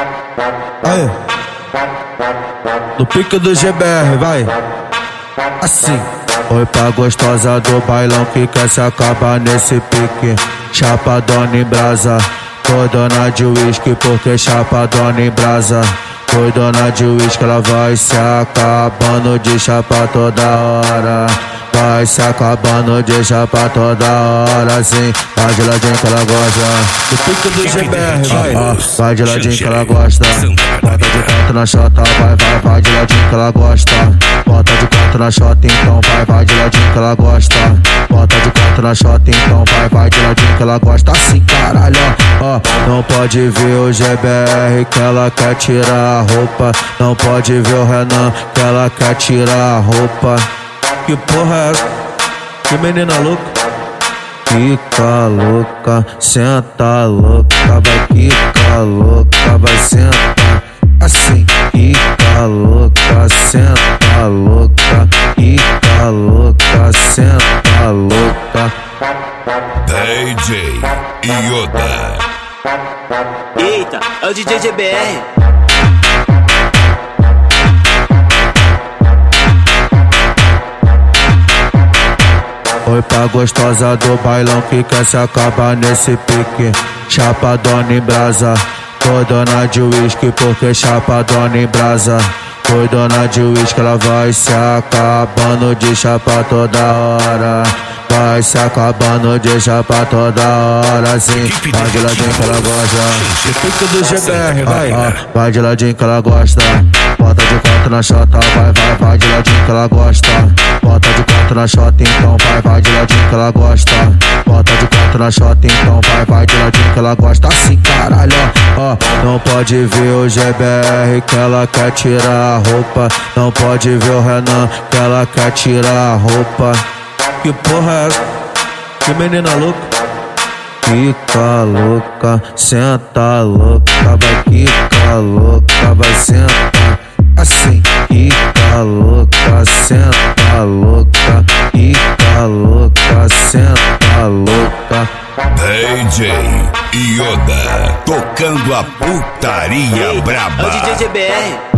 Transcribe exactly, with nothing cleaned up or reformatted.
Aí, no pique do G B R, vai. Assim. Oi pra gostosa do bailão que quer se acabar nesse pique. Chapadona em brasa, foi dona de uísque porque chapadona em brasa. Foi dona de uísque, ela vai se acabando de chapa toda hora. Vai se acabando de chapa toda hora, assim. Vai de ladinho que ela gosta. Do pique do G B R, vai. Ah, vai de ladinho que ela gosta. Bota de canto na chota, vai, vai, vai de ladinho que ela gosta. Bota de canto na chota, então vai, vai de ladinho que ela gosta. Bota de canto na chota, então vai, vai de ladinho que ela gosta. Assim, caralho, ó, ó. Não pode ver o G B R que ela quer tirar a roupa. Não pode ver o Renan que ela quer tirar a roupa. Que porra é essa? Que menina louca? Fica louca, senta louca, vai ficar louca, vai sentar assim. Fica louca, senta louca, fica louca, senta louca. D J Yoda. Eita, é o D J G B R. Oi pra gostosa do bailão que quer se acabar nesse pique. Chapadona em brasa, foi dona de uísque porque chapadona em brasa. Foi dona de uísque, ela vai se acabando de chapa toda hora. Vai se acabando de chapa toda hora, assim. Vai de ladinho que ela gosta. Do pique do G B R, vai. Ah, ah, vai de ladinho que ela gosta. Bota de canto na chota, vai, vai, vai de ladinho que ela gosta. Bota de canto na chota, então vai, vai de ladinho que ela gosta. Bota de canto na chota, então vai, vai de ladinho que ela gosta. Assim, caralho, ó, ó. Não pode ver o G B R que ela quer tirar a roupa. Não pode ver o Renan que ela quer tirar a roupa. Que porra é essa? Que menina louca? Fica louca, senta louca, vai ficar louca, vai sentar assim. Fica louca, senta louca, fica louca, senta louca. D J Yoda, tocando a putaria Eita, braba. é o D J G B R.